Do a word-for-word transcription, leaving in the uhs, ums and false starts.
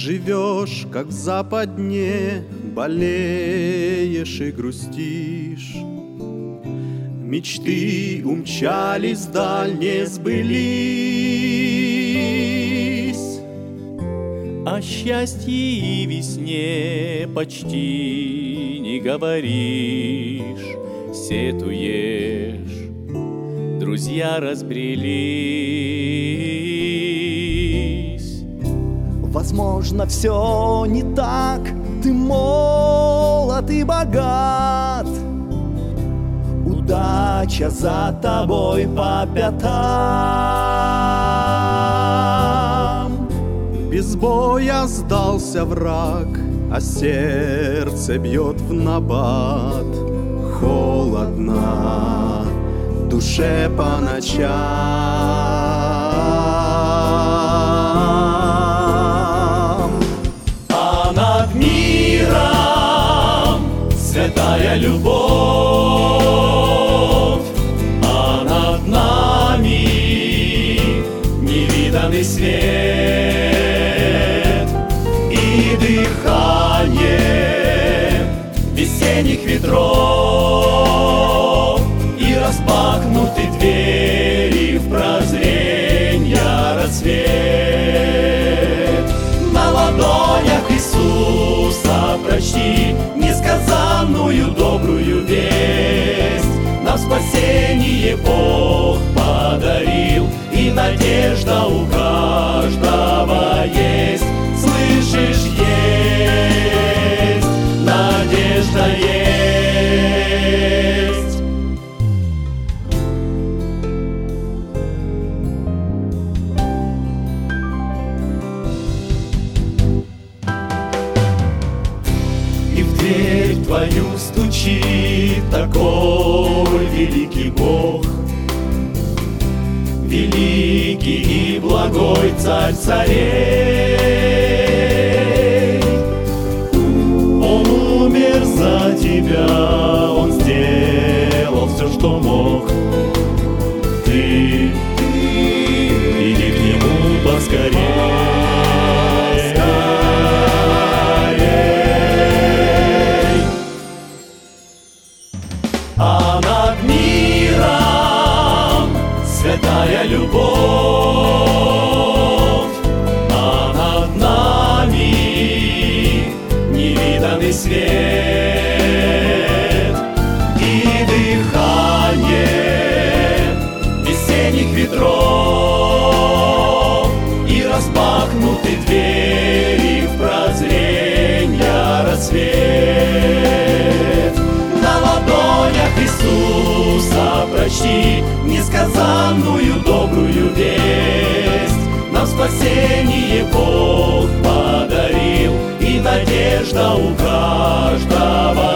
Живешь, как в западне, болеешь и грустишь. Мечты умчались вдаль, не сбылись. О счастье и весне почти не говоришь, сетуешь, друзья разбрелись. Возможно, все не так, ты молод и богат, удача за тобой по пятам. Без боя сдался враг, а сердце бьет в набат. Холодно душе по ночам, а над миром святая любовь, а над нами невиданный свет и дыхание весенних ветров, и распахнуты двери в прозренья рассвет. На ладонях Иисуса прочти несказанную добрую весть. Нам спасение Бог подарил, и надежда у каждого есть. Слышишь, есть надежда есть. И в дверь твою стучит такой великий Бог, великий и благой царь царей. Он умер за тебя, он сделал все, что мог. Ты, ты иди к нему поскорей. А над миром святая любовь, а над нами невиданный свет и дыхание весенних ветров, и распахнуты двери в прозренья рассвет. На ладонях Иисуса прочти несказанную добрую весть. Нам спасение Бог подарил, и надежда у каждого